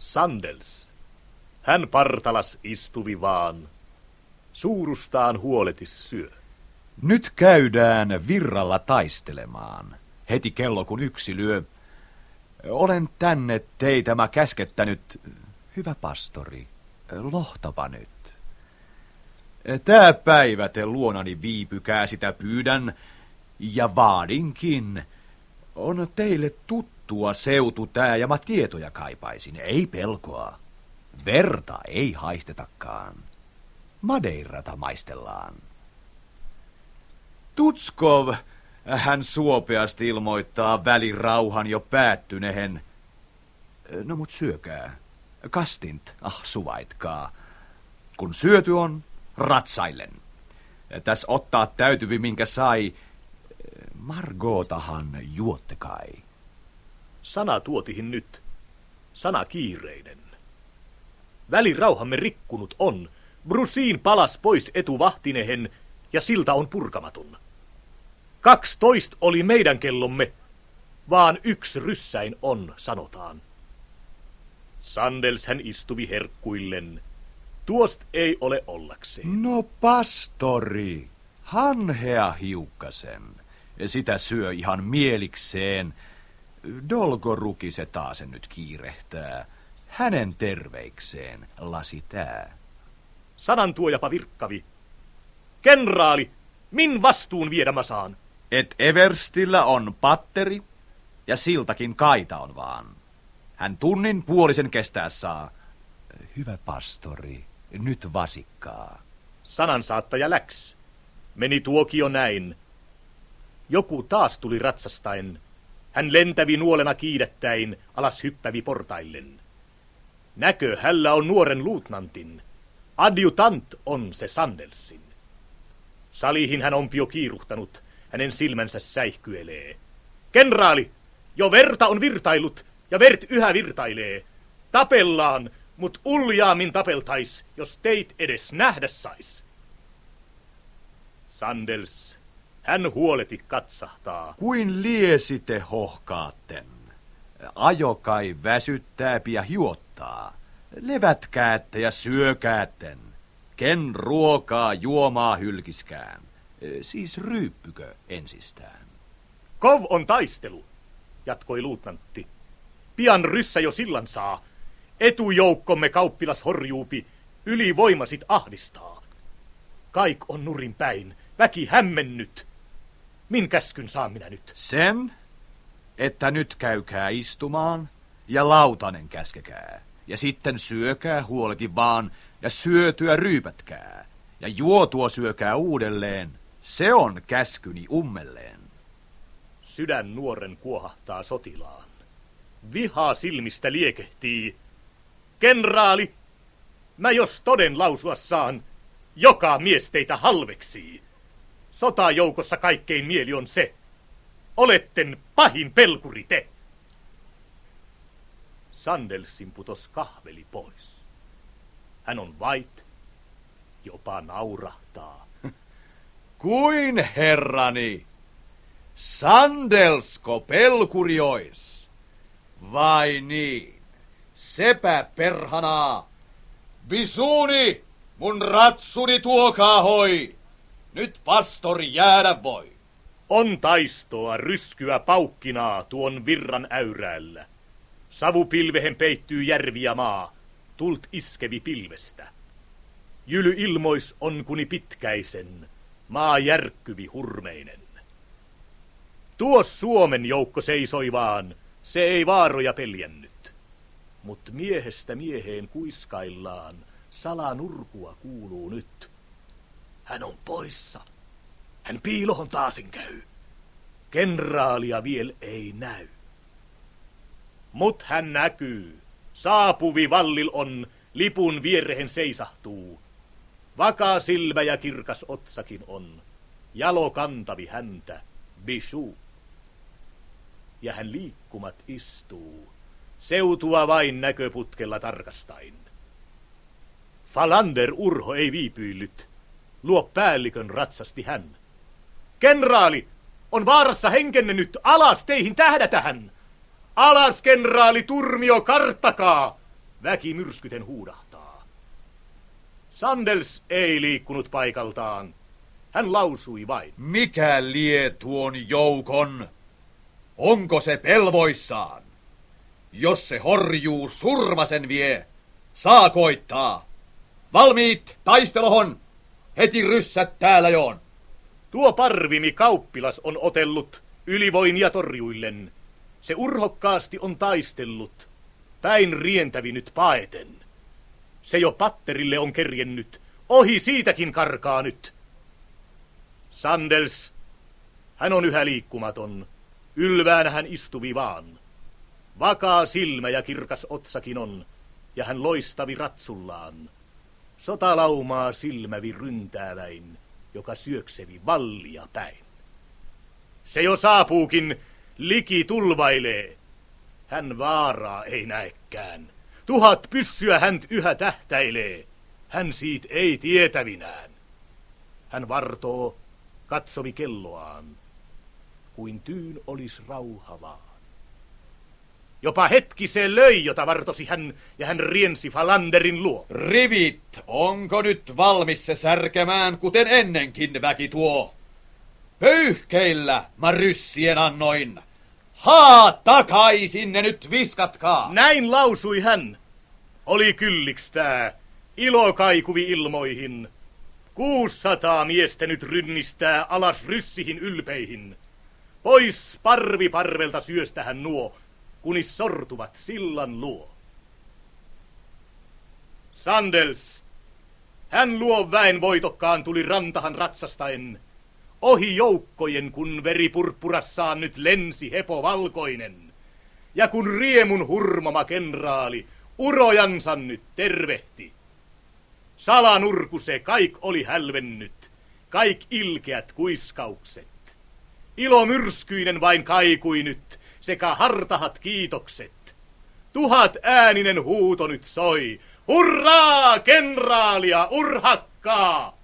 Sandels. Hän partalas istuvi vaan. Suurustaan huoletis syö. Nyt käydään virralla taistelemaan. Heti kello kun 1 lyö. Olen tänne teitä mä käskettänyt, hyvä pastori, lohtava nyt. Tää päivä te luonani viipykää, sitä pyydän, ja vaadinkin. On teille tuttua seutu tää, ja mä tietoja kaipaisin, ei pelkoa. Verta ei haistetakaan. Madeirata maistellaan. Tutskov, hän suopeasti ilmoittaa välirauhan jo päättynehen. No mut syökää. Kastint, suvaitkaa. Kun syöty on, ratsailen. Täs ottaa täytyvi minkä sai. Margootahan juotte kai. Sana tuotihin nyt. Sana kiireinen. Välirauhamme rikkunut on. Brusiin palas pois etuvahtinehen ja silta on purkamaton. 12 oli meidän kellomme, vaan 1 ryssäin on, sanotaan. Sandels hän istuvi herkkuillen. Tuost ei ole ollakseen. No pastori, hanhea hiukkasen. Sitä syö ihan mielikseen. Dolgoruki se taasen nyt kiirehtää. Hänen terveikseen lasi tää. Sanantuojapa virkkavi. Kenraali, min vastuun viedä mä saan? Et Everstillä on patteri ja siltakin kaita on vaan. Hän tunnin puolisen kestää saa. Hyvä pastori, nyt vasikkaa. Sanansaattaja läks. Meni tuokio näin. Joku taas tuli ratsastain. Hän lentävi nuolena kiidettäin, alas hyppävi portaillen. Näkö hällä on nuoren luutnantin. Adjutant on se Sandelsin. Salihin hän on jo kiiruhtanut, hänen silmänsä säihkyelee. Kenraali, jo verta on virtailut, ja vert yhä virtailee. Tapellaan, mut uljaammin tapeltais, jos teit edes nähdä sais. Sandels, hän huoleti katsahtaa. Kuin liesite hohkaatten. Ajo kai väsyttääpi ja hiottaa. Levätkäätte ja syökäätten. Ken ruokaa juomaa hylkiskään. Siis ryyppykö ensistään. Kov on taistelu, jatkoi luutnantti. Pian ryssä jo sillan saa. Etujoukkomme kauppilas horjuupi, ylivoimasit ahdistaa. Kaik on nurin päin, väki hämmennyt. Min käskyn saan minä nyt? Sen, että nyt käykää istumaan ja lautanen käskekää. Ja sitten syökää huoleti vaan ja syötyä ryypätkää. Ja juotua syökää uudelleen. Se on käskyni ummelleen. Sydän nuoren kuohahtaa sotilaan. Vihaa silmistä liekehtii. Kenraali, mä jos toden lausua saan, joka mies teitä halveksii. Sotajoukossa kaikkein mieli on se. Oletten pahin pelkuri te. Sandelsin putos kahveli pois. Hän on vait, jopa naurahtaa. Kuin herrani, Sandelsko pelkuri ois? Vai niin, sepä perhanaa. Bisuni, mun ratsuni tuokaa hoi. Nyt pastori jäädä voi. On taistoa ryskyä paukkinaa tuon virran äyräällä. Savupilvehen peittyy järvi ja maa, tult iskevi pilvestä. Jyly ilmois on kuni pitkäisen, maa järkkyvi hurmeinen. Tuos Suomen joukko seisoi vaan, se ei vaaroja peljännyt. Mut miehestä mieheen kuiskaillaan, salanurkua kuuluu nyt. Hän on poissa. Hän piilohon taasen käy. Kenraalia viel ei näy. Mut hän näkyy. Saapuvi vallil on, lipun vierehen seisahtuu. Vakaa silmä ja kirkas otsakin on. Jalo kantavi häntä, Bichu. Ja hän liikkumat istuu, seutua vain näköputkella tarkastain. Falander Urho ei viipyillyt. Luo päällikön ratsasti hän. Kenraali, on vaarassa henkenne nyt, alas teihin tähdätähän. Alas, kenraali, turmio, karttakaa. Väki myrskyten huudahtaa. Sandels ei liikkunut paikaltaan. Hän lausui vain. Mikä lie tuon joukon? Onko se pelvoissaan? Jos se horjuu, surma sen vie. Saa koittaa. Valmiit taistelohon. Heti ryssät täällä joon. Tuo Parvimi kauppilas on otellut ylivoimia torjuillen. Se urhokkaasti on taistellut, päin rientävi nyt paeten. Se jo patterille on kerjennyt, ohi siitäkin karkaa nyt. Sandels, hän on yhä liikkumaton, ylväänä hän istuvi vaan. Vakaa silmä ja kirkas otsakin on, ja hän loistavi ratsullaan. Sotalaumaa silmävi ryntääväin, joka syöksevi vallia päin. Se jo saapuukin, liki tulvailee. Hän vaaraa ei näekään. 1000 pyssyä hänt yhä tähtäilee. Hän siitä ei tietävinään. Hän vartoo, katsovi kelloaan, kuin tyyn olis rauha vaan. Jopa hetki se löi, jota vartosi hän, ja hän riensi Falanderin luo. Rivit, onko nyt valmis se särkemään, kuten ennenkin väki tuo? Pöyhkeillä mä ryssien annoin. Haa, takaisin ne nyt viskatkaa! Näin lausui hän. Oli kylliks tää, ilo kaikuvi ilmoihin. 600 miestä nyt rynnistää alas ryssihin ylpeihin. Pois parvi parvelta syöstähän nuo, kunis sortuvat sillan luo. Sandels, hän luo väen voitokkaan tuli rantahan ratsastaen. Ohi joukkojen, kun veripurppurassaan nyt lensi hepo valkoinen. Ja kun riemun hurmama kenraali urojansa nyt tervehti. Salanurku se kaik oli hälvennyt, kaik ilkeät kuiskaukset. Ilo myrskyinen vain kaikui nyt, sekä hartahat kiitokset. 1000 ääninen huuto nyt soi. Hurraa, kenraalia, urhakkaa!